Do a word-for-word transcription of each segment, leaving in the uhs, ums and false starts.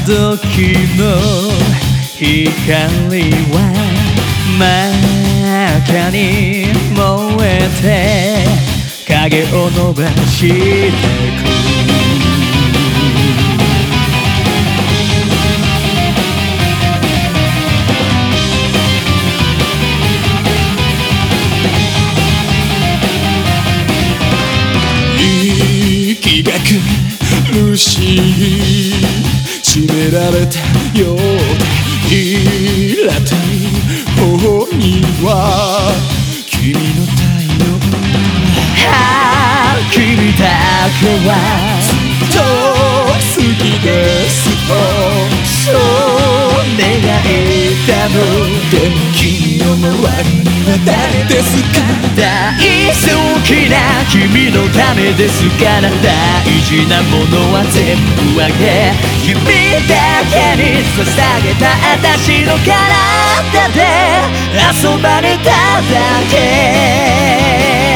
時の光は真っ赤に燃えて影を伸ばしてく息が苦しい締められたようで平たい頬には君の太陽ああ君だけはずっと好きですとそう願いたのでも君の周りには誰ですか大好きな君のためですから大事なものは全部あげ君だけに捧げた私の体で遊ばれただけ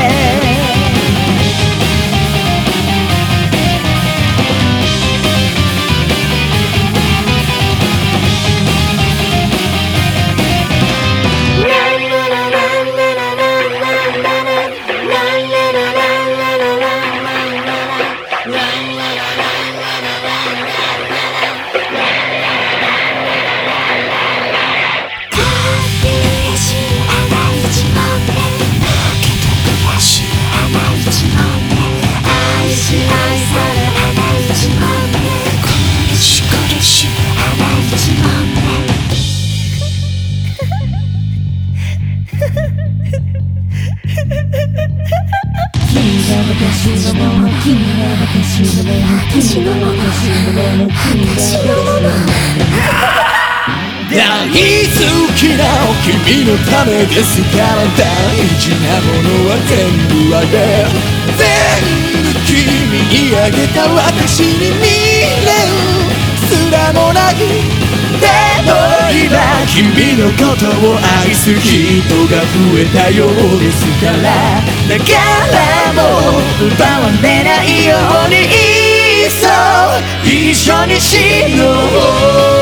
私のもの君は私のもの私のもの私のもの私のもの大好きな君のためですから大事なものは全部あげ全部君にあげた私に未練すらもないでも今君のことを愛す人が増えたようですからだからもう奪われないようにいっそ一緒に死のう